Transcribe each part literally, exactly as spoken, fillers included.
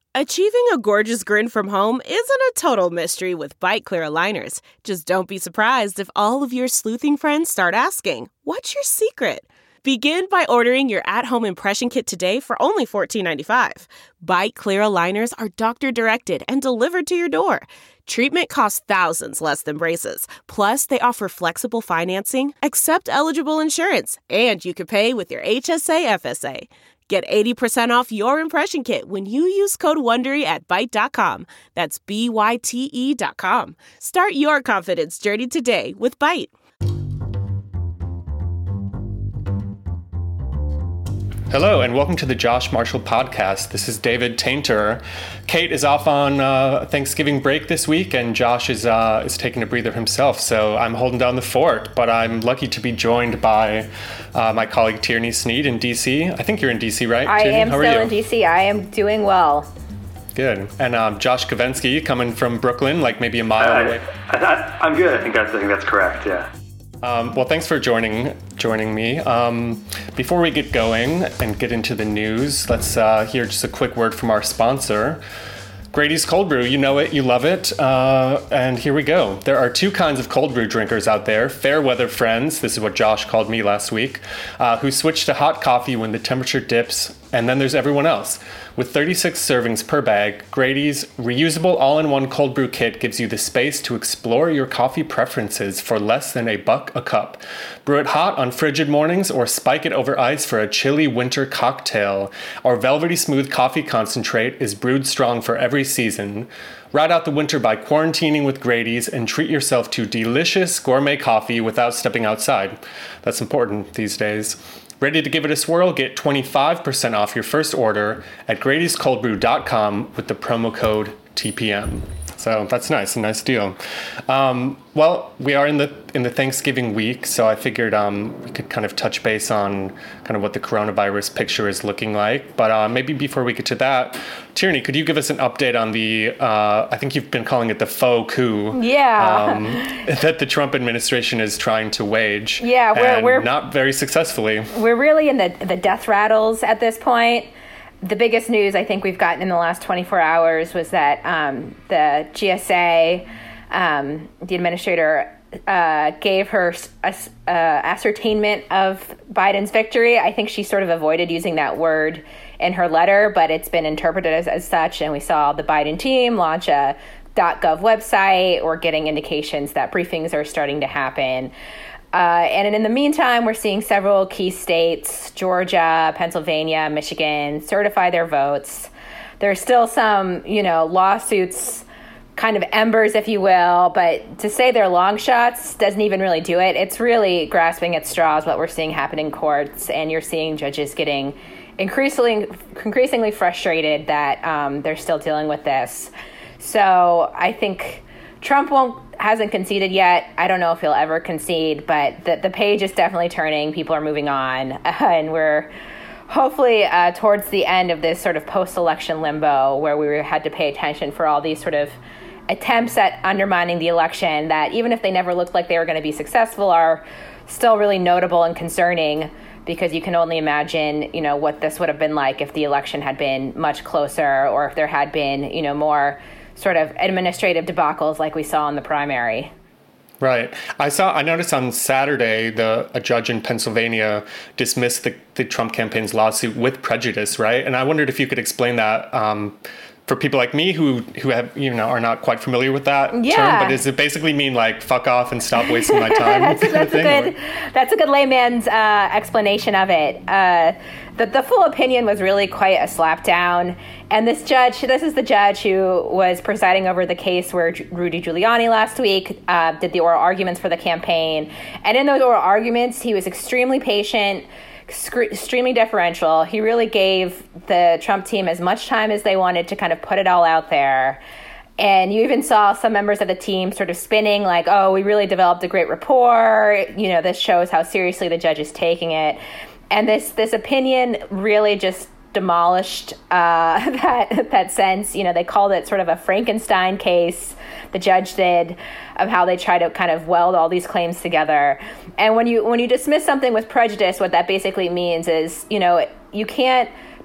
Achieving a gorgeous grin from home isn't a total mystery with Byte Clear aligners. Just don't be surprised if all of your sleuthing friends start asking, "What's your secret?" Begin by ordering your at-home impression kit today for only fourteen ninety-five. Byte Clear aligners are doctor-directed and delivered to your door. Treatment costs thousands less than braces. Plus, they offer flexible financing, accept eligible insurance, and you can pay with your H S A F S A. Get eighty percent off your impression kit when you use code WONDERY at byte dot com. That's B Y T E dot com. Start your confidence journey today with Byte. Hello, and welcome to the Josh Marshall Podcast. This is David Tainter. Kate is off on uh, Thanksgiving break this week, and Josh is uh, is taking a breather himself, so I'm holding down the fort, but I'm lucky to be joined by uh, my colleague Tierney Sneed in D C. I think you're in D C, right? I Tierney? am How still are you? in D C. I am doing well. Good. And um, Josh Kavensky coming from Brooklyn, like maybe a mile uh, away. I, I, I'm good. I think that's I think that's correct. Yeah. Um, well, thanks for joining joining me. Um, before we get going and get into the news, let's uh, hear just a quick word from our sponsor, Grady's Cold Brew. You know it, you love it, uh, and here we go. There are two kinds of cold brew drinkers out there: fair weather friends, this is what Josh called me last week, uh, who switch to hot coffee when the temperature dips, and then there's everyone else. With thirty-six servings per bag, Grady's reusable all-in-one cold brew kit gives you the space to explore your coffee preferences for less than a buck a cup. Brew it hot on frigid mornings or spike it over ice for a chilly winter cocktail. Our velvety smooth coffee concentrate is brewed strong for every season. Ride out the winter by quarantining with Grady's and treat yourself to delicious gourmet coffee without stepping outside. That's important these days. Ready to give it a swirl? Get twenty-five percent off your first order at Grady's Cold Brew dot com with the promo code T P M. So that's nice, a nice deal. Um, well, we are in the in the Thanksgiving week, so I figured um, we could kind of touch base on kind of what the coronavirus picture is looking like. But uh, maybe before we get to that, Tierney, could you give us an update on the, uh, I think you've been calling it the faux coup, yeah, um, that the Trump administration is trying to wage. Yeah, we're, and we're not very successfully. We're really in the the death rattles at this point. The biggest news I think we've gotten in the last twenty-four hours was that um, the G S A, um, the administrator, uh, gave her a, a ascertainment of Biden's victory. I think she sort of avoided using that word in her letter, but it's been interpreted as, as such. And we saw the Biden team launch a .gov website. We're getting indications that briefings are starting to happen. Uh, and in the meantime, we're seeing several key states, Georgia, Pennsylvania, Michigan, certify their votes. There's still some, you know, lawsuits, kind of embers, if you will, but to say they're long shots doesn't even really do it. It's really grasping at straws what we're seeing happen in courts, and you're seeing judges getting increasingly, increasingly frustrated that um, they're still dealing with this. So I think Trump won't hasn't conceded yet. I don't know if he'll ever concede, but the, the page is definitely turning. People are moving on, uh, and we're hopefully uh, towards the end of this sort of post-election limbo where we had to pay attention for all these sort of attempts at undermining the election that, even if they never looked like they were going to be successful, are still really notable and concerning, because you can only imagine, you know, what this would have been like if the election had been much closer, or if there had been, you know, more sort of administrative debacles like we saw in the primary. Right. I saw, I noticed on Saturday, the a judge in Pennsylvania dismissed the, the Trump campaign's lawsuit with prejudice, right? And I wondered if you could explain that um, for people like me who who have, you know, are not quite familiar with that yeah. term. But does it basically mean like fuck off and stop wasting my time? that's, that's a good that's a good layman's uh, explanation of it. Uh, the the full opinion was really quite a slapdown. And this judge, this is the judge who was presiding over the case where Rudy Giuliani last week uh, did the oral arguments for the campaign. And in those oral arguments, he was extremely patient, extremely deferential. He really gave the Trump team as much time as they wanted to kind of put it all out there. And you even saw some members of the team sort of spinning like, oh, we really developed a great rapport. You know, this shows how seriously the judge is taking it. And this this opinion really just demolished uh, that that sense. You know, they called it sort of a Frankenstein case, the judge did, of how they try to kind of weld all these claims together. And when you when you dismiss something with prejudice, what that basically means is, you know, you can't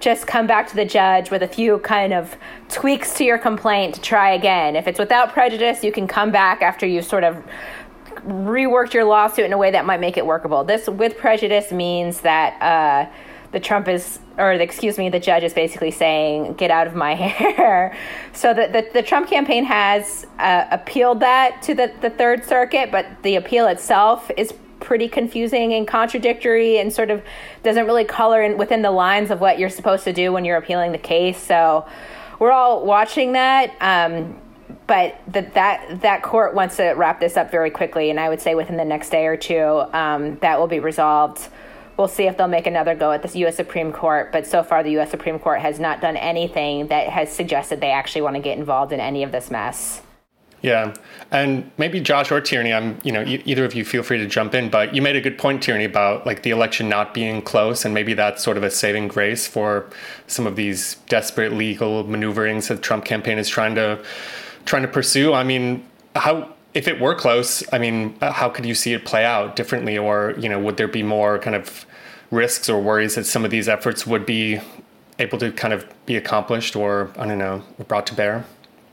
just come back to the judge with a few kind of tweaks to your complaint to try again. If it's without prejudice, you can come back after you've sort of reworked your lawsuit in a way that might make it workable. This with prejudice means that uh, the Trump is, or the, excuse me, the judge is basically saying, get out of my hair. So the, the, the Trump campaign has uh, appealed that to the, the Third Circuit, but the appeal itself is pretty confusing and contradictory and sort of doesn't really color in within the lines of what you're supposed to do when you're appealing the case. So we're all watching that. Um, but the, that that court wants to wrap this up very quickly. And I would say within the next day or two, um, that will be resolved. We'll see if they'll make another go at the U S Supreme Court. But so far, the U S Supreme Court has not done anything that has suggested they actually want to get involved in any of this mess. Yeah. And maybe Josh or Tierney, I'm, you know, e- either of you feel free to jump in, but you made a good point, Tierney, about like the election not being close. And maybe that's sort of a saving grace for some of these desperate legal maneuverings that the Trump campaign is trying to trying to pursue. I mean, how, if it were close, I mean, how could you see it play out differently? Or, you know, would there be more kind of risks or worries that some of these efforts would be able to kind of be accomplished or, I don't know, brought to bear?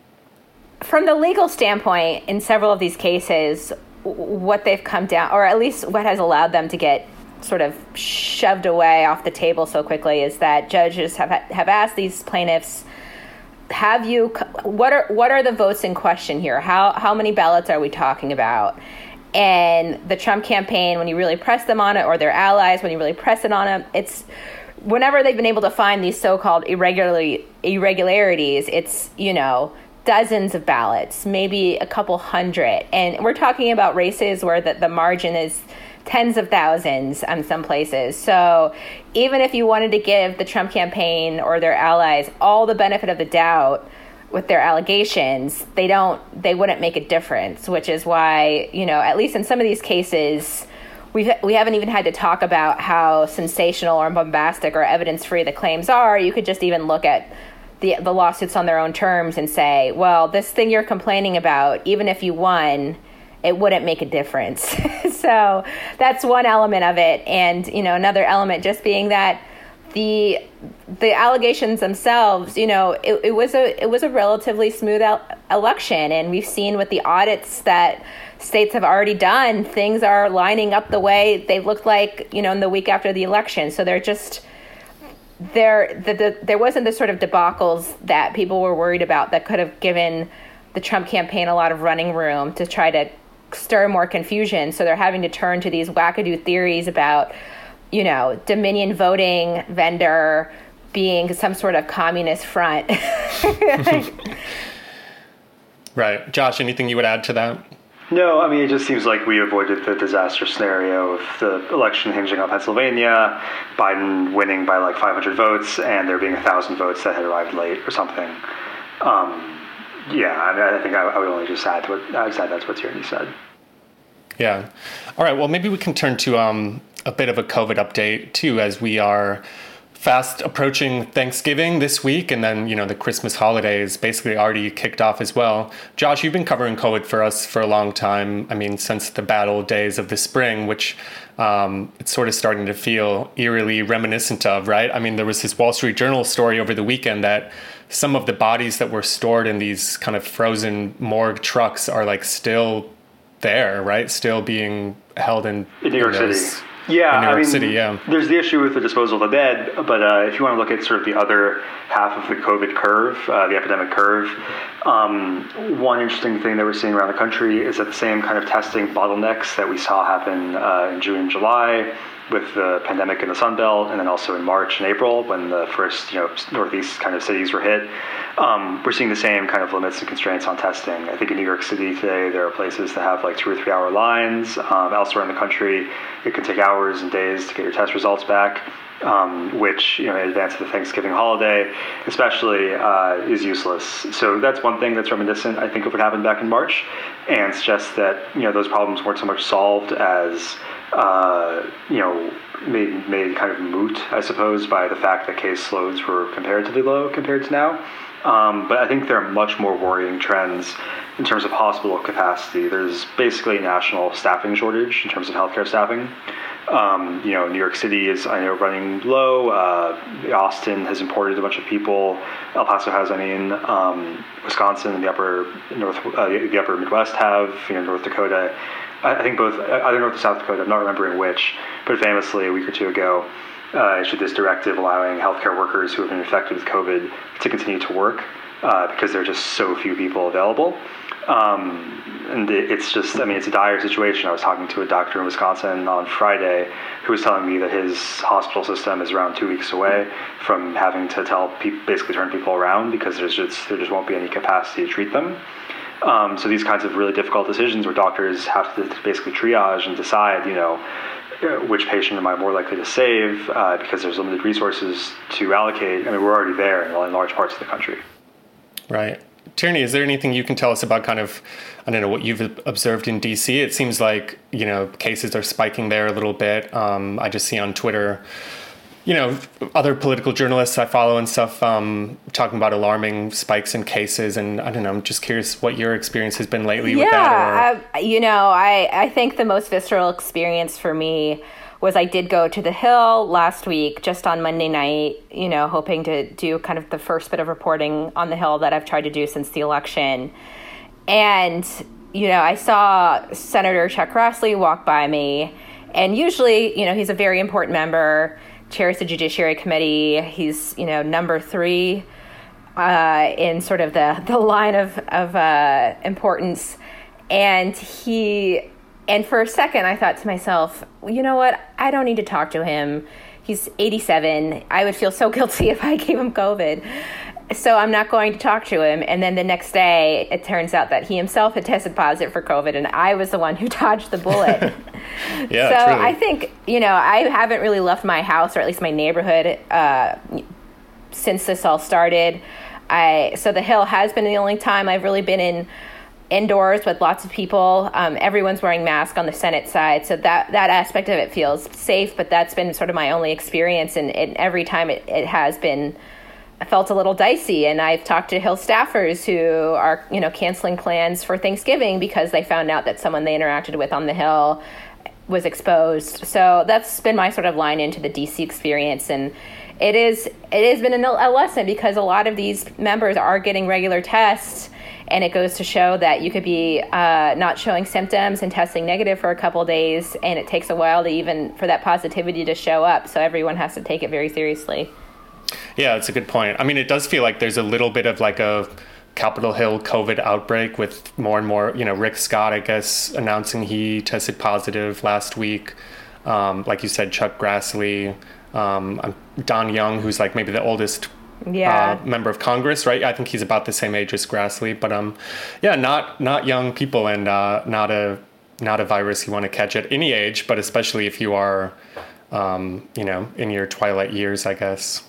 From the legal standpoint, in several of these cases, what they've come down, or at least what has allowed them to get sort of shoved away off the table so quickly, is that judges have have asked these plaintiffs, have you, what are what are the votes in question here? How how many ballots are we talking about? And the Trump campaign, when you really press them on it, or their allies, when you really press it on them, it's whenever they've been able to find these so-called irregularly irregularities, it's, you know, dozens of ballots, maybe a couple hundred. And we're talking about races where the, the margin is tens of thousands in some places. So even if you wanted to give the Trump campaign or their allies all the benefit of the doubt with their allegations, they don't, they wouldn't make a difference, which is why, you know, at least in some of these cases, We've, we haven't even had to talk about how sensational or bombastic or evidence-free the claims are. You could just even look at the the lawsuits on their own terms and say, well, this thing you're complaining about, even if you won, it wouldn't make a difference. So that's one element of it. And, you know, another element just being that the the allegations themselves, you know, it, it was a it was a relatively smooth el- election. And we've seen with the audits that states have already done, things are lining up the way they looked like, you know, in the week after the election. So they're just... There, the, the, there wasn't the sort of debacles that people were worried about that could have given the Trump campaign a lot of running room to try to stir more confusion. So they're having to turn to these wackadoo theories about, you know, Dominion voting vendor being some sort of communist front. Right. Josh, anything you would add to that? No, I mean, it just seems like we avoided the disaster scenario of the election hinging on Pennsylvania, Biden winning by like five hundred votes, and there being one thousand votes that had arrived late or something. Um, yeah, I mean, I think I, I would only just add to what, I just add that's what Tierney said. Yeah. All right, well, maybe we can turn to um, a bit of a COVID update, too, as we are fast approaching Thanksgiving this week, and then, you know, the Christmas holidays basically already kicked off as well. Josh, you've been covering COVID for us for a long time. I mean, since the bad old days of the spring, which um, it's sort of starting to feel eerily reminiscent of, right? I mean, there was this Wall Street Journal story over the weekend that some of the bodies that were stored in these kind of frozen morgue trucks are like still there, right? Still being held in, in New York in those, City. Yeah, in New York I mean, City, yeah. There's the issue with the disposal of the dead, but uh, if you want to look at sort of the other half of the COVID curve, uh, the epidemic curve, um, one interesting thing that we're seeing around the country is that the same kind of testing bottlenecks that we saw happen uh, in June and July with the pandemic in the Sun Belt, and then also in March and April when the first, you know, Northeast kind of cities were hit. Um, we're seeing the same kind of limits and constraints on testing. I think in New York City today, there are places that have like two or three hour lines. Um, elsewhere in the country, it can take hours and days to get your test results back, um, which, you know, in advance of the Thanksgiving holiday, especially, uh, is useless. So that's one thing that's reminiscent, I think, of what happened back in March, and suggests that, you know, those problems weren't so much solved as, uh, you know, made, made kind of moot, I suppose, by the fact that case loads were comparatively low compared to now. Um, but I think there are much more worrying trends in terms of hospital capacity. There's basically a national staffing shortage in terms of healthcare staffing. Um, you know, New York City is, I know, running low. Uh, Austin has imported a bunch of people. El Paso has, I mean, um, Wisconsin and the upper north, uh, the upper Midwest have, you know, North Dakota. I, I think both, either North or South Dakota, I'm not remembering which, but famously a week or two ago, uh, issued this directive allowing healthcare workers who have been infected with COVID to continue to work uh, because there are just so few people available. Um, and it's just, I mean, it's a dire situation. I was talking to a doctor in Wisconsin on Friday who was telling me that his hospital system is around two weeks away from having to tell people, basically turn people around because there's just, there just won't be any capacity to treat them. Um, so these kinds of really difficult decisions where doctors have to basically triage and decide, you know, which patient am I more likely to save uh, because there's limited resources to allocate. I mean, we're already there in large parts of the country. Right. Tierney, is there anything you can tell us about kind of, I don't know, what you've observed in D C? It seems like, you know, cases are spiking there a little bit. Um, I just see on Twitter, you know, other political journalists I follow and stuff um, talking about alarming spikes in cases. And I don't know, I'm just curious what your experience has been lately yeah, with that. Or... you know, I, I think the most visceral experience for me was I did go to the Hill last week, just on Monday night, you know, hoping to do kind of the first bit of reporting on the Hill that I've tried to do since the election. And, you know, I saw Senator Chuck Grassley walk by me. And usually, you know, he's a very important member, chairs the Judiciary Committee. He's, you know, number three uh, in sort of the, the line of, of uh, importance. And he... And for a second, I thought to myself, well, you know what? I don't need to talk to him. He's eighty-seven. I would feel so guilty if I gave him COVID. So I'm not going to talk to him. And then the next day, it turns out that he himself had tested positive for COVID, and I was the one who dodged the bullet. Yeah, so truly. I think, you know, I haven't really left my house, or at least my neighborhood, uh, since this all started. I So the Hill has been the only time I've really been in indoors with lots of people. Um, everyone's wearing masks on the Senate side. So that, that aspect of it feels safe, but that's been sort of my only experience. And, and every time it, it has been, I felt a little dicey. And I've talked to Hill staffers who are, you know, canceling plans for Thanksgiving because they found out that someone they interacted with on the Hill was exposed. So that's been my sort of line into the D C experience. And it is, it has been a, a lesson because a lot of these members are getting regular tests. And it goes to show that you could be uh, not showing symptoms and testing negative for a couple of days, and it takes a while to even for that positivity to show up. So everyone has to take it very seriously. Yeah, that's a good point. I mean, it does feel like there's a little bit of like a Capitol Hill COVID outbreak with more and more, you know, Rick Scott, I guess, announcing he tested positive last week. Um, like you said, Chuck Grassley, um, Don Young, who's like maybe the oldest Yeah. Uh, member of Congress, right? I think he's about the same age as Grassley, but um, yeah, not not young people, and uh, not a not a virus you want to catch at any age, but especially if you are, um, you know, in your twilight years, I guess.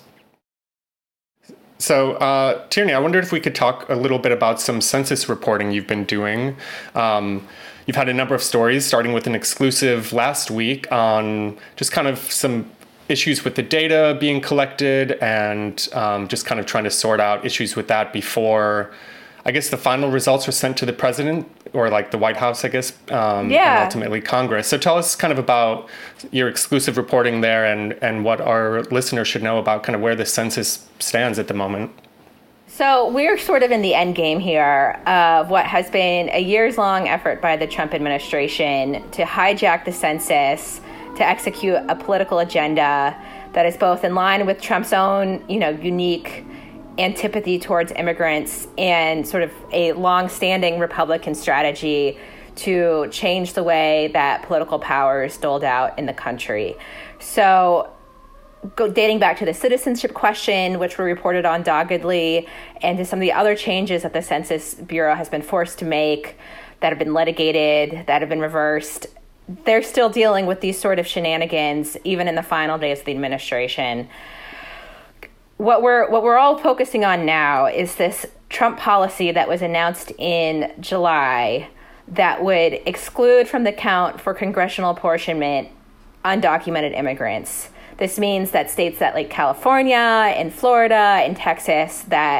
So, uh, Tierney, I wondered if we could talk a little bit about some census reporting you've been doing. Um, you've had a number of stories, starting with an exclusive last week on just kind of some issues with the data being collected and um, just kind of trying to sort out issues with that before, I guess, the final results were sent to the president or like the White House, I guess, um, yeah. and ultimately Congress. So tell us kind of about your exclusive reporting there and, and what our listeners should know about kind of where the census stands at the moment. So we're sort of in the end game here of what has been a years-long effort by the Trump administration to hijack the census, to execute a political agenda that is both in line with Trump's own, you know, unique antipathy towards immigrants and sort of a long-standing Republican strategy to change the way that political power is doled out in the country. So go, dating back to the citizenship question, which were reported on doggedly, and to some of the other changes that the Census Bureau has been forced to make that have been litigated, that have been reversed, they're still dealing with these sort of shenanigans, even in the final days of the administration. What we're what we're all focusing on now is this Trump policy that was announced in July that would exclude from the count for congressional apportionment undocumented immigrants. This means that states that like California and Florida and Texas that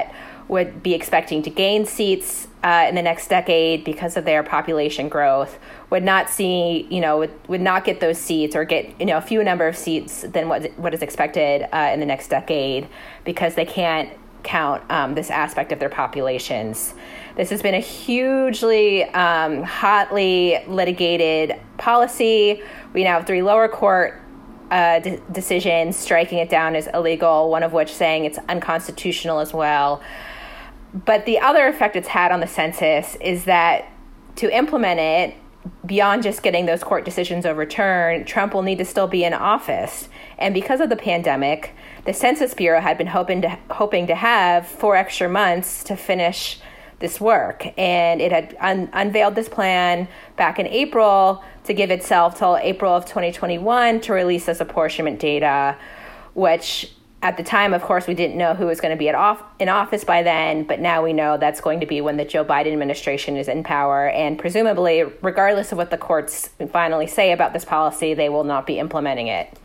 would be expecting to gain seats uh, in the next decade because of their population growth, would not see, you know, would, would not get those seats or get, you know, a few number of seats than what what is expected uh, in the next decade because they can't count um, this aspect of their populations. This has been a hugely um, hotly litigated policy. We now have three lower court uh, de- decisions striking it down as illegal, one of which saying it's unconstitutional as well. But the other effect it's had on the census is that to implement it, beyond just getting those court decisions overturned, Trump will need to still be in office. And because of the pandemic, the Census Bureau had been hoping to hoping to have four extra months to finish this work. And it had un- unveiled this plan back in April to give itself till April of twenty twenty-one to release this apportionment data, which at the time, of course, we didn't know who was going to be at off- in office by then, but now we know that's going to be when the Joe Biden administration is in power. And presumably, regardless of what the courts finally say about this policy, they will not be implementing it.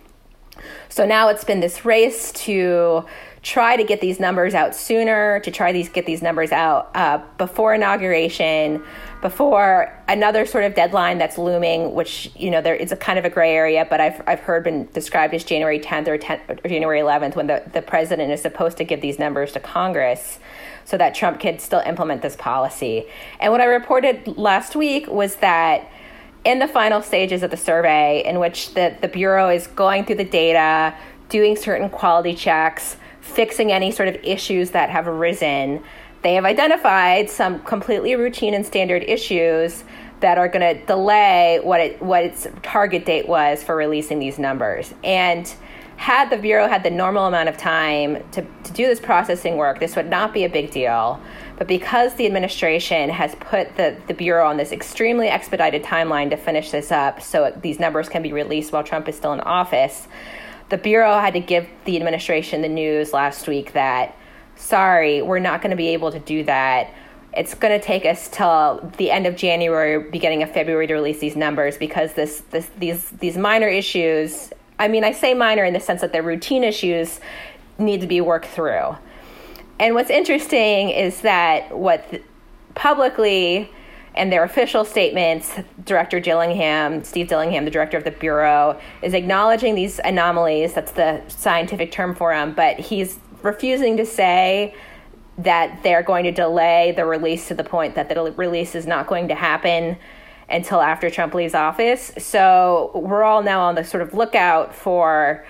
So now it's been this race to try to get these numbers out sooner, to try to get these numbers out uh, before inauguration, before another sort of deadline that's looming, which, you know, there is a kind of a gray area, but I've I've heard been described as January tenth or, tenth, or January eleventh, when the, the president is supposed to give these numbers to Congress so that Trump can still implement this policy. And what I reported last week was that in the final stages of the survey, in which the, the Bureau is going through the data, doing certain quality checks, fixing any sort of issues that have arisen, they have identified some completely routine and standard issues that are going to delay what it what its target date was for releasing these numbers. And had the Bureau had the normal amount of time to, to do this processing work, this would not be a big deal. But because the administration has put the, the Bureau on this extremely expedited timeline to finish this up so these numbers can be released while Trump is still in office, the Bureau had to give the administration the news last week that, sorry, we're not going to be able to do that. It's going to take us till the end of January, beginning of February to release these numbers because this, this these these minor issues, I mean, I say minor in the sense that they're routine issues, need to be worked through. And what's interesting is that what th- publicly and their official statements, Director Dillingham, Steve Dillingham, the director of the Bureau, is acknowledging these anomalies. That's the scientific term for them. But he's refusing to say that they're going to delay the release to the point that the release is not going to happen until after Trump leaves office. So we're all now on the sort of lookout for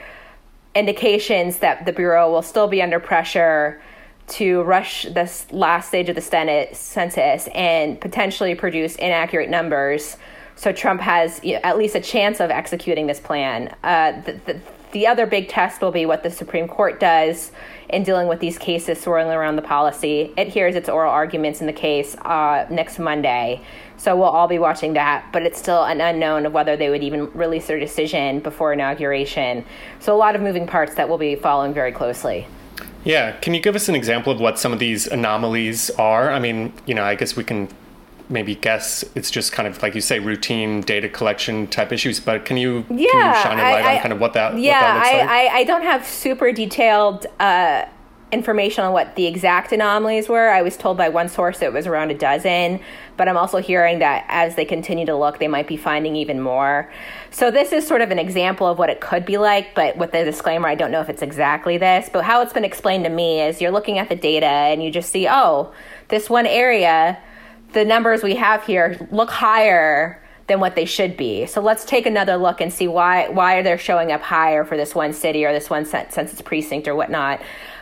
indications that the Bureau will still be under pressure to rush this last stage of the Senate census and potentially produce inaccurate numbers, so Trump has, you know, at least a chance of executing this plan. Uh, the, the, the other big test will be what the Supreme Court does in dealing with these cases swirling around the policy. It hears its oral arguments in the case uh, next Monday, so we'll all be watching that, but it's still an unknown of whether they would even release their decision before inauguration. So a lot of moving parts that we'll be following very closely. Yeah. Can you give us an example of what some of these anomalies are? I mean, you know, I guess we can maybe guess it's just kind of, like you say, routine data collection type issues, but can you, yeah, can you shine a light I, on kind of what that, yeah, what that looks I, like? I, I don't have super detailed uh, information on what the exact anomalies were. I was told by one source it was around a dozen, but I'm also hearing that as they continue to look, they might be finding even more. So this is sort of an example of what it could be like, but with the disclaimer, I don't know if it's exactly this. But how it's been explained to me is you're looking at the data and you just see, oh, this one area, the numbers we have here look higher than what they should be. So let's take another look and see why why are they showing up higher for this one city or this one census precinct or whatnot,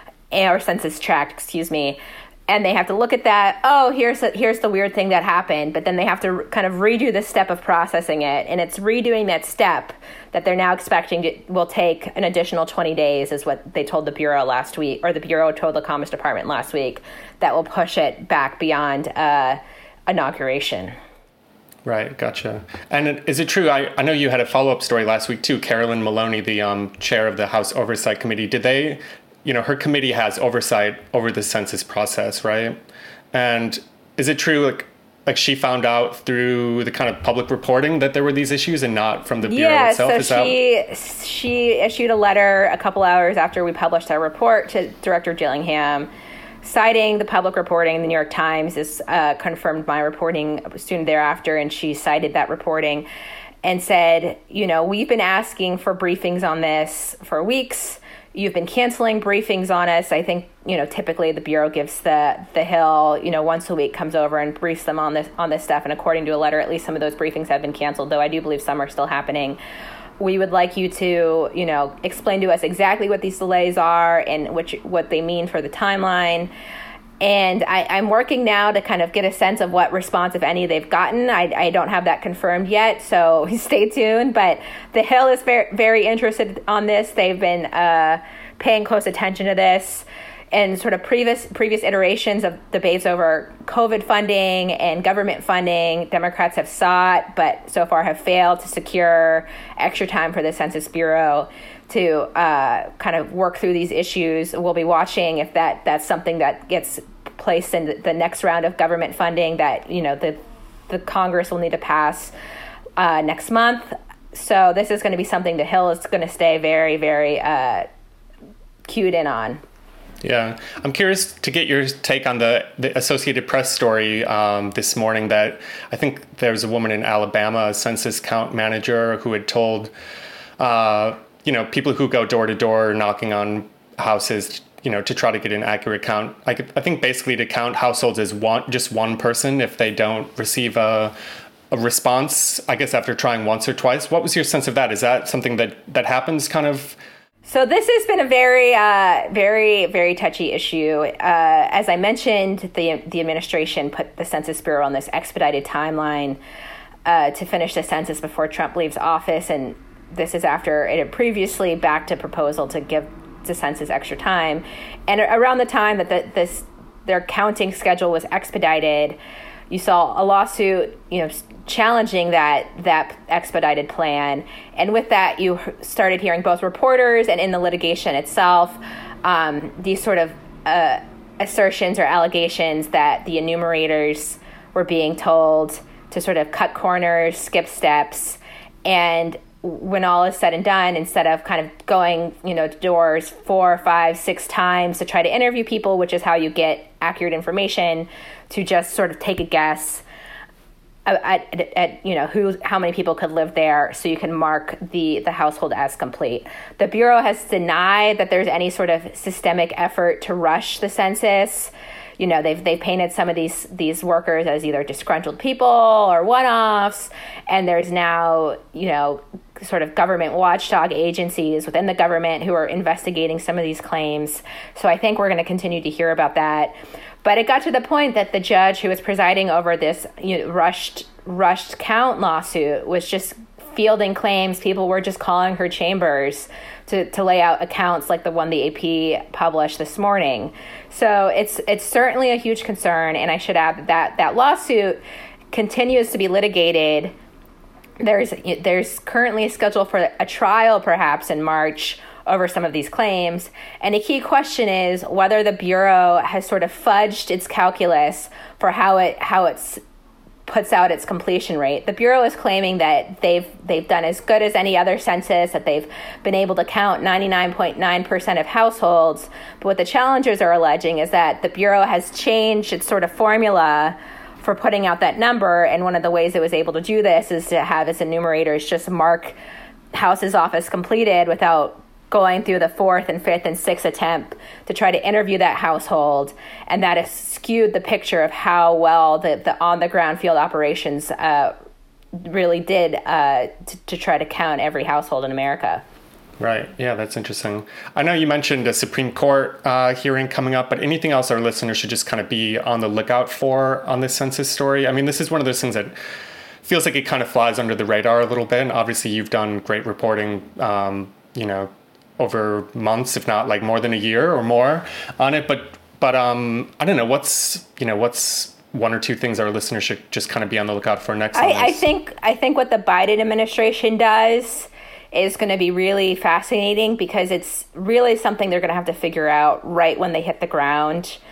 or census tract, excuse me. And they have to look at that. Oh, here's the, here's the weird thing that happened. But then they have to kind of redo the step of processing it. And it's redoing that step that they're now expecting to, will take an additional twenty days, is what they told the Bureau last week, or the Bureau told the Commerce Department last week, that will push it back beyond uh, inauguration. Right, gotcha. And is it true, I, I know you had a follow-up story last week too, Carolyn Maloney, the um, chair of the House Oversight Committee, did they... You know, her committee has oversight over the census process, right? And is it true, like, like she found out through the kind of public reporting that there were these issues and not from the Bureau yeah, itself? so is she that... she issued a letter a couple hours after we published our report to Director Dillingham, citing the public reporting. The New York Times has uh, confirmed my reporting soon thereafter, and she cited that reporting and said, you know, we've been asking for briefings on this for weeks. You've been canceling briefings on us. I think, you know, typically the Bureau gives the the Hill, you know, once a week comes over and briefs them on this on this stuff. And according to a letter, at least some of those briefings have been canceled, though I do believe some are still happening. We would like you to, you know, explain to us exactly what these delays are and which what they mean for the timeline. And I, I'm working now to kind of get a sense of what response, if any, they've gotten. I, I don't have that confirmed yet, so stay tuned. But the Hill is very, very interested on this. They've been uh, paying close attention to this. And sort of previous previous iterations of debates over COVID funding and government funding, Democrats have sought, but so far have failed to secure extra time for the Census Bureau to uh, kind of work through these issues. We'll be watching if that that's something that gets placed in the next round of government funding that, you know, the the Congress will need to pass uh, next month. So this is going to be something the Hill is going to stay very, very uh, cued in on. Yeah, I'm curious to get your take on the, the Associated Press story um, this morning that I think there was a woman in Alabama, a census count manager, who had told, uh, you know, people who go door to door knocking on houses, you know, to try to get an accurate count. Like, I think basically to count households as one, just one person if they don't receive a, a response, I guess, after trying once or twice. What was your sense of that? Is that something that, that happens kind of? So this has been a very, uh, very, very touchy issue. Uh, as I mentioned, the the administration put the Census Bureau on this expedited timeline uh, to finish the census before Trump leaves office, and this is after it had previously backed a proposal to give the census extra time. And around the time that the, this their counting schedule was expedited, you saw a lawsuit, you know, challenging that that expedited plan. And with that, you started hearing both reporters and in the litigation itself, um, these sort of uh, assertions or allegations that the enumerators were being told to sort of cut corners, skip steps. And when all is said and done, instead of kind of going, you know, doors four, five, six times to try to interview people, which is how you get accurate information, to just sort of take a guess at, at, at you know, who, how many people could live there so you can mark the, the household as complete. The Bureau has denied that there's any sort of systemic effort to rush the census. You know, they've they've painted some of these these workers as either disgruntled people or one-offs, and there's now, you know, sort of government watchdog agencies within the government who are investigating some of these claims. So I think we're going to continue to hear about that. But it got to the point that the judge who was presiding over this, you know, rushed rushed count lawsuit was just fielding claims. People were just calling her chambers to, to lay out accounts like the one the A P published this morning. So it's it's certainly a huge concern. And I should add that that, that lawsuit continues to be litigated. There's there's currently a schedule for a trial perhaps in March over some of these claims. And a key question is whether the Bureau has sort of fudged its calculus for how it how it's puts out its completion rate. The Bureau is claiming that they've they've done as good as any other census, that they've been able to count ninety-nine point nine percent of households. But what the challengers are alleging is that the Bureau has changed its sort of formula for putting out that number. And one of the ways it was able to do this is to have its enumerators just mark houses off as completed without going through the fourth and fifth and sixth attempt to try to interview that household. And that has skewed the picture of how well the, the on-the-ground field operations uh, really did uh, to, to try to count every household in America. Right. Yeah, that's interesting. I know you mentioned a Supreme Court uh, hearing coming up, but anything else our listeners should just kind of be on the lookout for on this census story? I mean, this is one of those things that feels like it kind of flies under the radar a little bit. And obviously, you've done great reporting, um, you know, over months, if not like more than a year or more on it. But but um, I don't know, what's, you know, what's one or two things our listeners should just kind of be on the lookout for next? I, I think I think what the Biden administration does is going to be really fascinating because it's really something they're going to have to figure out right when they hit the ground.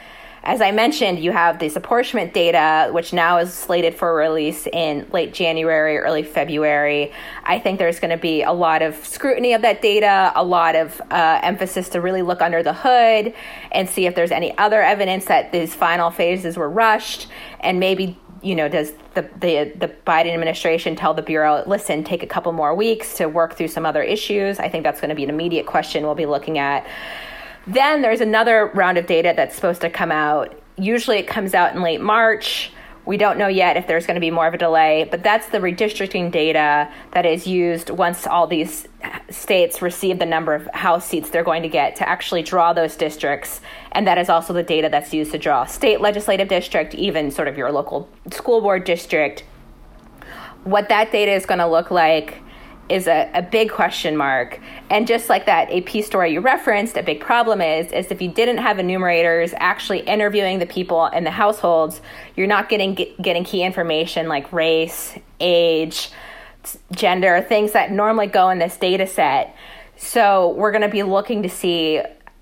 As I mentioned, you have this apportionment data, which now is slated for release in late January, early February. I think there's going to be a lot of scrutiny of that data, a lot of uh, emphasis to really look under the hood and see if there's any other evidence that these final phases were rushed, and maybe, you know, does the, the the Biden administration tell the Bureau, listen, take a couple more weeks to work through some other issues? I think that's going to be an immediate question we'll be looking at. Then there's another round of data that's supposed to come out. Usually it comes out in late March. We don't know yet if there's going to be more of a delay, but that's the redistricting data that is used once all these states receive the number of House seats they're going to get to actually draw those districts. And that is also the data that's used to draw state legislative district, even sort of your local school board district. What that data is going to look like is a, a big question mark. And just like that A P story you referenced, a big problem is, is if you didn't have enumerators actually interviewing the people in the households, you're not getting get, getting key information like race, age, gender, things that normally go in this data set. So we're going to be looking to see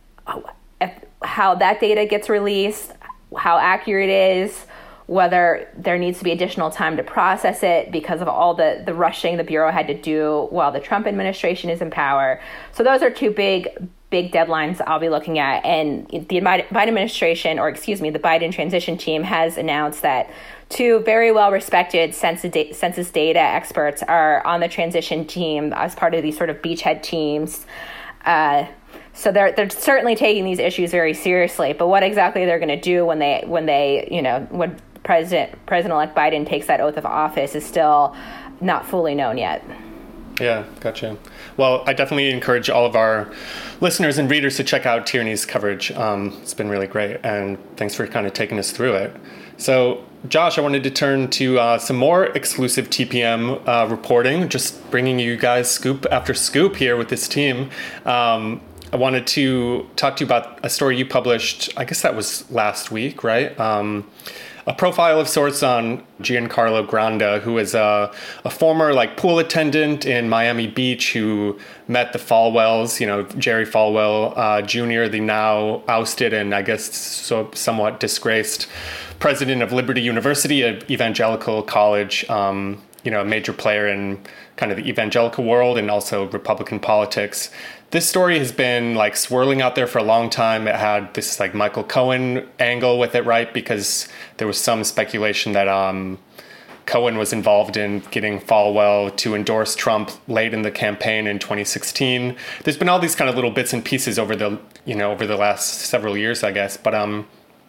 if, how that data gets released, how accurate it is, whether there needs to be additional time to process it because of all the, the rushing the Bureau had to do while the Trump administration is in power. So those are two big, big deadlines I'll be looking at. And the Biden administration, or excuse me, the Biden transition team has announced that two very well-respected census data experts are on the transition team as part of these sort of beachhead teams. Uh, So they're they're certainly taking these issues very seriously. But what exactly they're going to do when they when they you know when President President-elect Biden takes that oath of office is still not fully known yet. Yeah, gotcha. Well, I definitely encourage all of our listeners and readers to check out Tierney's coverage. Um, it's been really great, and thanks for kind of taking us through it. So, Josh, I wanted to turn to uh, some more exclusive T P M uh, reporting, just bringing you guys scoop after scoop here with this team. Um, I wanted to talk to you about a story you published, I guess that was last week, right? Um, a profile of sorts on Giancarlo Granda, who is a, a former like pool attendant in Miami Beach who met the Falwells, you know, Jerry Falwell uh, Junior, the now ousted and I guess so somewhat disgraced president of Liberty University, an evangelical college, um, you know, a major player in kind of the evangelical world and also Republican politics. This story has been like swirling out there for a long time. It had this like Michael Cohen angle with it, right? Because there was some speculation that um, Cohen was involved in getting Falwell to endorse Trump late in the campaign in twenty sixteen. There's been all these kind of little bits and pieces over the, you know, over the last several years, I guess. But um,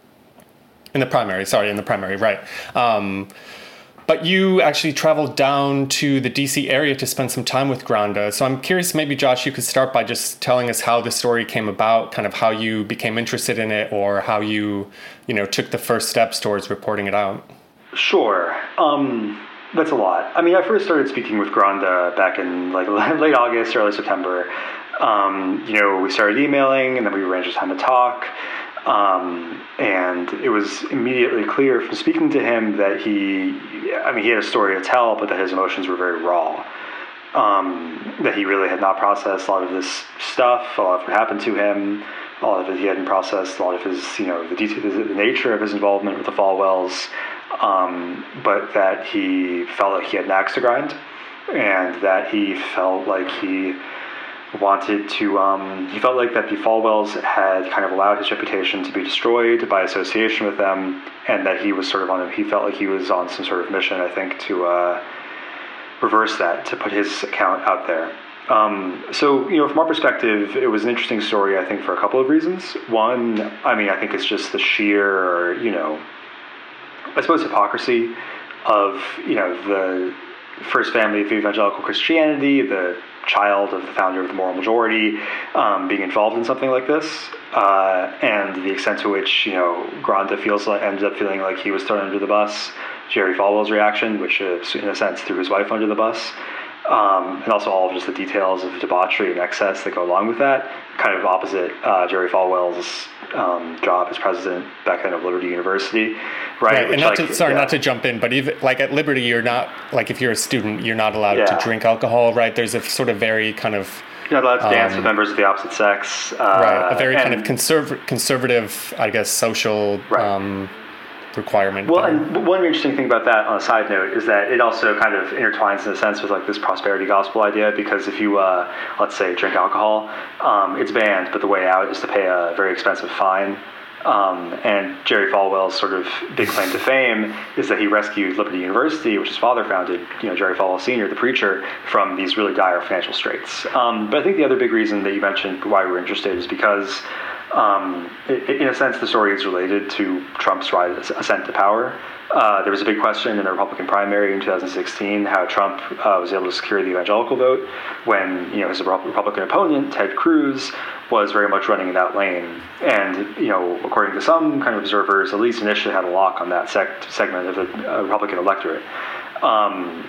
in the primary, sorry, in the primary, right. Um, But you actually traveled down to the D C area to spend some time with Granda. So I'm curious, maybe, Josh, you could start by just telling us how the story came about, kind of how you became interested in it or how you, you know, took the first steps towards reporting it out. Sure. Um, that's a lot. I mean, I first started speaking with Granda back in like late August, early September. Um, you know, we started emailing and then we arranged a time to talk. Um, and it was immediately clear from speaking to him that he, I mean, he had a story to tell, but that his emotions were very raw. Um, that he really had not processed a lot of this stuff, a lot of what happened to him, a lot of it he hadn't processed, a lot of his, you know, the, detail, the nature of his involvement with the Falwells, um, but that he felt like he had an axe to grind, and that he felt like he wanted to, um, he felt like that the Falwells had kind of allowed his reputation to be destroyed by association with them, and that he was sort of on, he felt like he was on some sort of mission, I think, to uh, reverse that, to put his account out there. Um, so, you know, from our perspective, it was an interesting story, I think, for a couple of reasons. One, I mean, I think it's just the sheer, you know, I suppose hypocrisy of, you know, the first family of evangelical Christianity, the child of the founder of the Moral Majority, um, being involved in something like this, uh, and the extent to which, you know, Granda feels like, ended up feeling like he was thrown under the bus, Jerry Falwell's reaction, which is, in a sense, threw his wife under the bus, um, and also all of just the details of debauchery and excess that go along with that, kind of opposite uh, Jerry Falwell's um, job as president back then of Liberty University, right? Right. Which, and not like, to, sorry, yeah. not to jump in, but even like at Liberty, you're not, like if you're a student, you're not allowed Yeah. to drink alcohol, right? There's a sort of very kind of You're not allowed to dance um, with members of the opposite sex. Uh, right, a very and, kind of conserv- conservative, I guess, social right. um, requirement. Well, there. and one interesting thing about that, on a side note, is that it also kind of intertwines in a sense with like this prosperity gospel idea. Because if you, uh, let's say, drink alcohol, um, it's banned, but the way out is to pay a very expensive fine. Um, and Jerry Falwell's sort of big claim to fame is that he rescued Liberty University, which his father founded, you know, Jerry Falwell Senior, the preacher, from these really dire financial straits. Um, but I think the other big reason that you mentioned why we're interested is because, um, it, in a sense, the story is related to Trump's rise, ascent to power. Uh, there was a big question in the Republican primary in two thousand sixteen how Trump uh, was able to secure the evangelical vote when, you know, his Republican opponent, Ted Cruz, was very much running in that lane. And, you know, according to some kind of observers, at least initially had a lock on that sect, segment of the uh, Republican electorate. Um,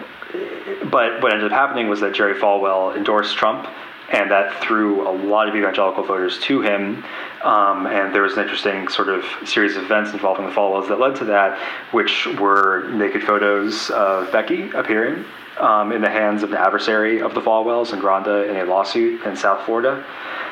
but what ended up happening was that Jerry Falwell endorsed Trump, and that threw a lot of evangelical voters to him. Um, and there was an interesting sort of series of events involving the Falwells that led to that, which were naked photos of Becky appearing um, in the hands of an adversary of the Falwells and Granda in a lawsuit in South Florida.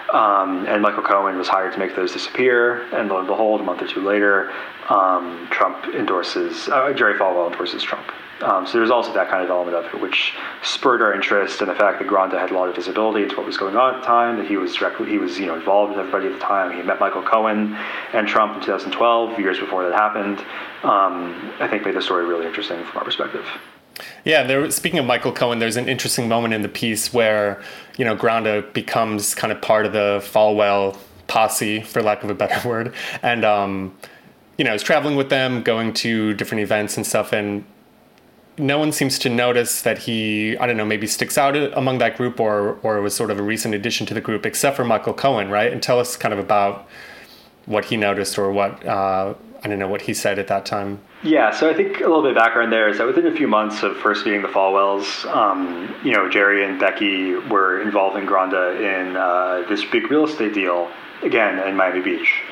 Um, and Michael Cohen was hired to make those disappear. And lo and behold, a month or two later, um, Trump endorses, uh, Jerry Falwell endorses Trump. Um, so there's also that kind of element of it, which spurred our interest in the fact that Granda had a lot of visibility into what was going on at the time, that he was directly, he was, you know, involved with everybody at the time. He met Michael Cohen and Trump in two thousand twelve, years before that happened. Um, I think made the story really interesting from our perspective. Yeah, there. Speaking of Michael Cohen, there's an interesting moment in the piece where, you know, Granda becomes kind of part of the Falwell posse, for lack of a better word, and um, you know, is traveling with them, going to different events and stuff, and no one seems to notice that he, I don't know, maybe sticks out among that group, or or was sort of a recent addition to the group, except for Michael Cohen, right? And tell us kind of about what he noticed, or what uh, I don't know what he said at that time. Yeah, so I think a little bit of background there is that within a few months of first meeting the Falwells, um, you know, Jerry and Becky were involving Granda in uh, this big real estate deal, again, in Miami Beach.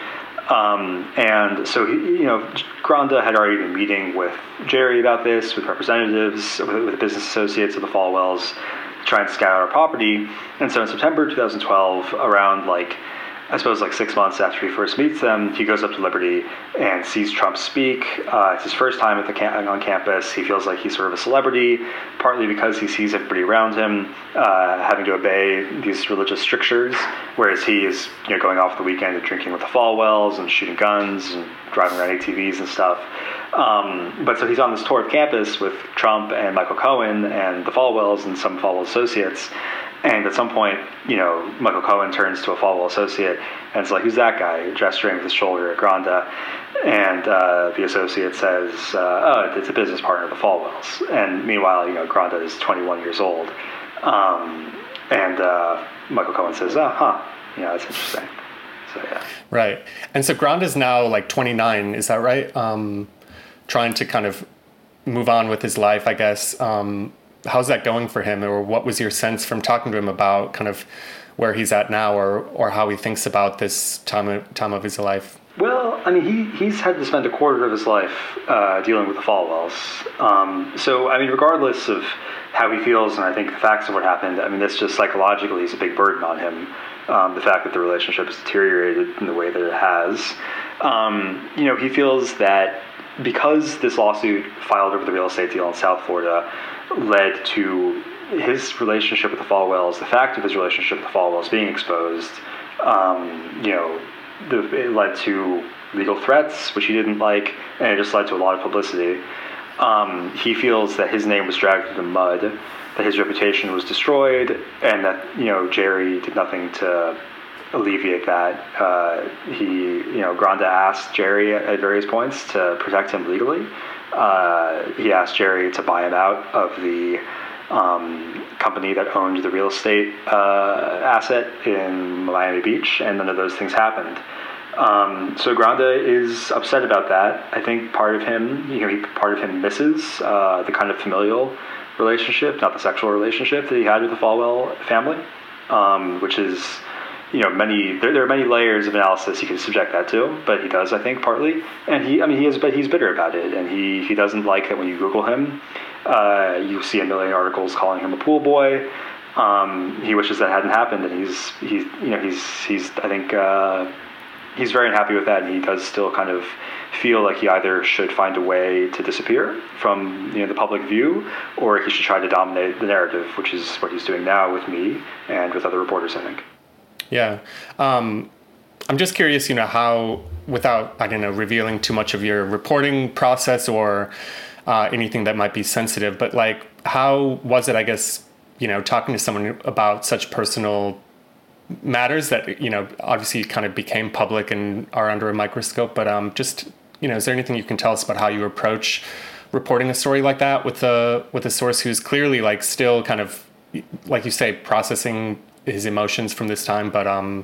Um, and so, he, you know, Granda had already been meeting with Jerry about this, with representatives, with, with business associates of the Falwells, trying to scout out our property. And so in September twenty twelve, around like, I suppose like six months after he first meets them, he goes up to Liberty and sees Trump speak. Uh, it's his first time at the cam- on campus. He feels like he's sort of a celebrity, partly because he sees everybody around him uh, having to obey these religious strictures, whereas he is, you know, going off the weekend and drinking with the Falwells and shooting guns and driving around A T Vs and stuff. Um, but so he's on this tour of campus with Trump and Michael Cohen and the Falwells and some Falwell associates. And at some point, you know, Michael Cohen turns to a Falwell associate and it's like, who's that guy, gesturing with his shoulder at Granda? And uh, the associate says, uh, oh, it's a business partner of the Falwells. And meanwhile, you know, Granda is twenty-one years old. Um, and uh, Michael Cohen says, oh, huh, yeah, that's interesting. So, yeah. Right. And so Granda's now like twenty-nine, is that right? Um, trying to kind of move on with his life, I guess. Um, how's that going for him? Or what was your sense from talking to him about kind of where he's at now, or, or how he thinks about this time of, time of his life? Well, I mean, he, he's had to spend a quarter of his life uh, dealing with the Falwells. Um, so, I mean, regardless of how he feels, and I think the facts of what happened, I mean, that's just psychologically is a big burden on him. Um, the fact that the relationship has deteriorated in the way that it has. Um, you know, he feels that because this lawsuit filed over the real estate deal in South Florida led to his relationship with the Falwells, the fact of his relationship with the Falwells being exposed, um, you know, the, it led to legal threats, which he didn't like, and it just led to a lot of publicity. Um, he feels that his name was dragged through the mud, that his reputation was destroyed, and that, you know, Jerry did nothing to alleviate that. Uh, he, you know, Granda asked Jerry at, at various points to protect him legally. Uh, he asked Jerry to buy him out of the um, company that owned the real estate uh, asset in Miami Beach, and none of those things happened. Um, so Granda is upset about that. I think part of him, you know, he, part of him misses uh, the kind of familial relationship, not the sexual relationship that he had with the Falwell family, um, which is, you know, many, there, there are many layers of analysis you can subject that to, but he does, I think, partly. And he, I mean, he is, but he's bitter about it. And he, he doesn't like that when you Google him, uh, you see a million articles calling him a pool boy. Um, he wishes that hadn't happened, and he's he's you know he's he's I think uh, he's very unhappy with that, and he does still kind of feel like he either should find a way to disappear from you know the public view, or he should try to dominate the narrative, which is what he's doing now with me and with other reporters, I think. Yeah. Um, I'm just curious, you know, how, without, I don't know, revealing too much of your reporting process or uh, anything that might be sensitive, but like, how was it, I guess, you know, talking to someone about such personal matters that, you know, obviously kind of became public and are under a microscope, but um, just, you know, is there anything you can tell us about how you approach reporting a story like that with a, with a source who's clearly like still kind of, like you say, processing his emotions from this time, but, um,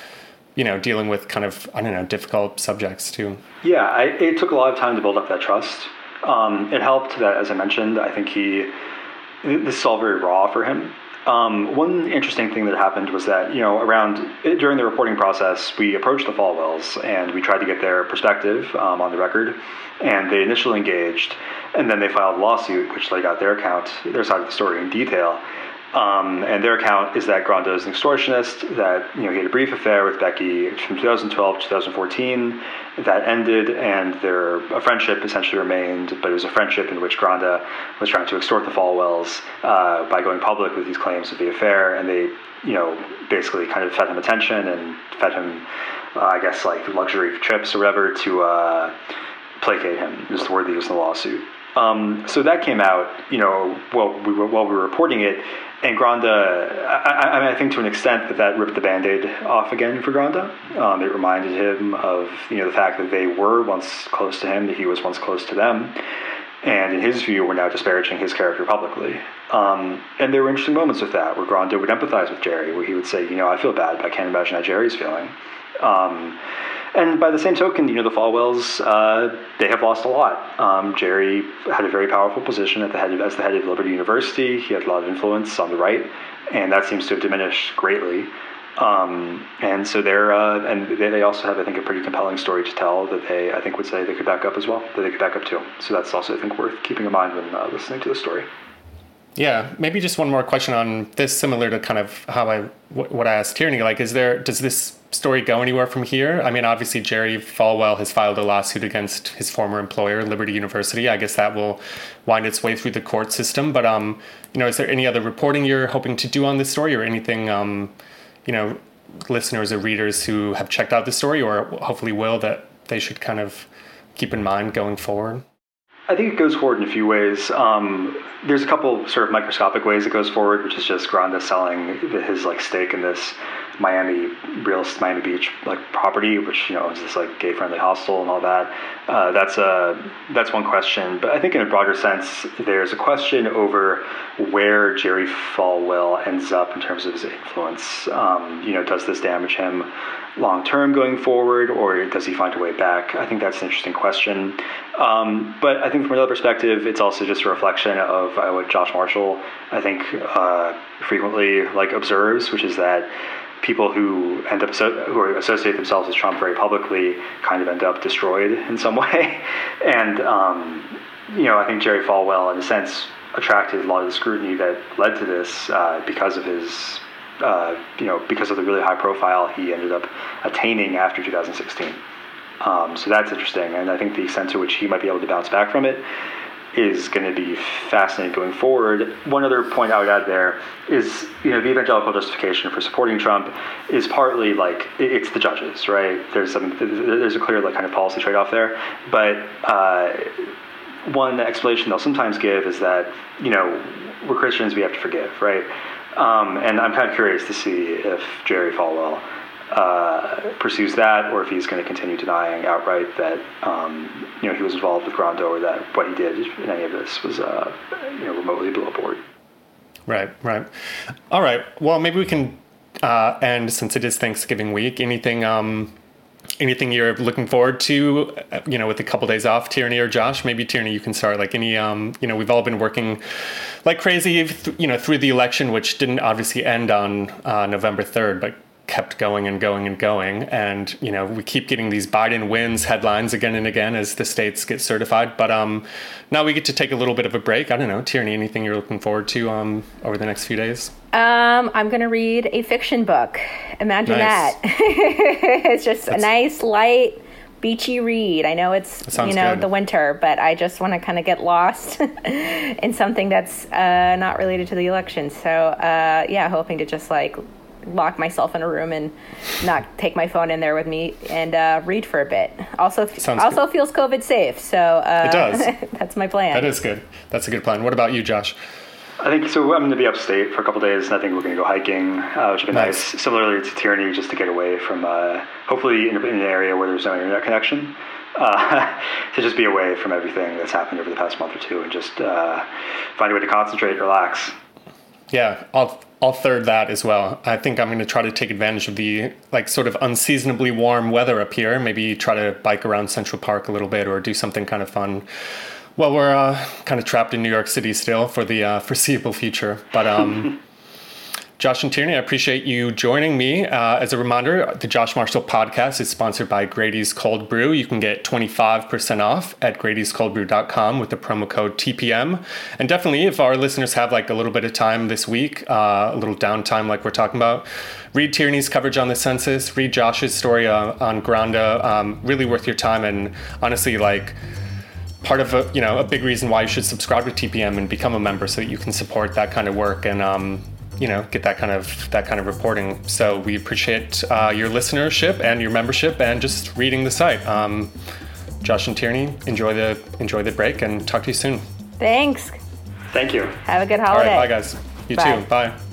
you know, dealing with kind of, I don't know, difficult subjects too? Yeah, I, it took a lot of time to build up that trust. Um, it helped that, as I mentioned, I think he, this is all very raw for him. Um, one interesting thing that happened was that, you know, around, during the reporting process, we approached the Falwells and we tried to get their perspective um, on the record, and they initially engaged, and then they filed a lawsuit which laid out their account, their side of the story in detail. Um, and their account is that Granda is an extortionist, that, you know, he had a brief affair with Becky from two thousand twelve to two thousand fourteen, that ended, and their a friendship essentially remained, but it was a friendship in which Granda was trying to extort the Falwells uh, by going public with these claims of the affair, and they, you know, basically kind of fed him attention and fed him, uh, I guess, like luxury trips or whatever to uh, placate him, is the word they used in the lawsuit. Um, so that came out, you know, while we were, while we were reporting it, and Granda, I, I mean, I think to an extent that that ripped the Band-Aid off again for Granda. Um, it reminded him of, you know, the fact that they were once close to him, that he was once close to them, and in his view, were now disparaging his character publicly. Um, and there were interesting moments with that, where Granda would empathize with Jerry, where he would say, you know, I feel bad, but I can't imagine how Jerry's feeling. Um, And by the same token, you know, the Falwells, uh, they have lost a lot. Um, Jerry had a very powerful position at the head of, as the head of Liberty University. He had a lot of influence on the right, and that seems to have diminished greatly. Um, and so they're, uh, and they, they also have, I think, a pretty compelling story to tell that they, I think, would say they could back up as well, that they could back up too. So that's also, I think, worth keeping in mind when uh, listening to the story. Yeah, maybe just one more question on this, similar to kind of how I, what I asked Tierney, like, is there, does this story go anywhere from here? I mean, obviously Jerry Falwell has filed a lawsuit against his former employer, Liberty University. I guess that will wind its way through the court system. But, um, you know, is there any other reporting you're hoping to do on this story, or anything, um, you know, listeners or readers who have checked out the story or hopefully will, that they should kind of keep in mind going forward? I think it goes forward in a few ways. Um, there's a couple sort of microscopic ways it goes forward, which is just Granda selling his like stake in this Miami real Miami Beach like property, which, you know, is this like gay friendly hostel and all that. Uh, that's a that's one question. But I think in a broader sense, there's a question over where Jerry Falwell ends up in terms of his influence. Um, you know, does this damage him long term going forward, or does he find a way back? I think that's an interesting question. Um, but I think from another perspective, it's also just a reflection of uh, what Josh Marshall, I think, uh, frequently like observes, which is that people who end up so, who associate themselves with Trump very publicly kind of end up destroyed in some way. And um, you know, I think Jerry Falwell, in a sense, attracted a lot of the scrutiny that led to this uh, because of his. Uh, you know, because of the really high profile he ended up attaining after two thousand sixteen. Um, so that's interesting, and I think the extent to which he might be able to bounce back from it is going to be fascinating going forward. One other point I would add there is, you know, the evangelical justification for supporting Trump is partly like, it's the judges, right? There's some, there's a clear like kind of policy trade-off there, but uh, one explanation they'll sometimes give is that, you know, we're Christians, we have to forgive, right? Um, and I'm kind of curious to see if Jerry Falwell uh, pursues that, or if he's going to continue denying outright that um, you know, he was involved with Granda, or that what he did in any of this was uh, you know, remotely below board. Right, right. All right. Well, maybe we can uh, end, since it is Thanksgiving week. Anything, um, anything you're looking forward to? You know, with a couple days off, Tierney or Josh? Maybe Tierney, you can start. Like any, um, you know, we've all been working like crazy, you know, through the election, which didn't obviously end on uh, November third, but kept going and going and going. And, you know, we keep getting these Biden wins headlines again and again as the states get certified. But um, now we get to take a little bit of a break. I don't know, Tierney, anything you're looking forward to um, over the next few days? Um, I'm going to read a fiction book. Imagine Nice. that. It's just That's- a nice, light, beachy read. I know it's, That sounds you know, good. the winter, but I just want to kind of get lost in something that's uh, not related to the election. So, uh, yeah, hoping to just like lock myself in a room and not take my phone in there with me and uh, read for a bit. Also, Sounds also good. feels COVID safe. So uh, It does. that's my plan. That is good. That's a good plan. What about you, Josh? I think so. I'm going to be upstate for a couple of days, and I think we're going to go hiking, uh, which would be Nice. nice. Similarly to Tierney, just to get away from, uh, hopefully, in, in an area where there's no internet connection, uh, to just be away from everything that's happened over the past month or two, and just uh, find a way to concentrate, relax. Yeah, I'll I'll third that as well. I think I'm going to try to take advantage of the like sort of unseasonably warm weather up here. Maybe try to bike around Central Park a little bit or do something kind of fun. Well, we're uh, kind of trapped in New York City still for the uh, foreseeable future. But um, Josh and Tierney, I appreciate you joining me. Uh, as a reminder, the Josh Marshall podcast is sponsored by Grady's Cold Brew. You can get twenty-five percent off at gradys cold brew dot com with the promo code T P M. And definitely, if our listeners have like a little bit of time this week, uh, a little downtime like we're talking about, read Tierney's coverage on the census, read Josh's story uh, on Granda. Um, really worth your time, and honestly, like, part of a, you know, a big reason why you should subscribe to T P M and become a member so that you can support that kind of work and, um, you know, get that kind of that kind of reporting. So we appreciate uh, your listenership and your membership and just reading the site. Um, Josh and Tierney, enjoy the enjoy the break and talk to you soon. Thanks. Thank you. Have a good All holiday. right, bye guys. You Bye. too. Bye.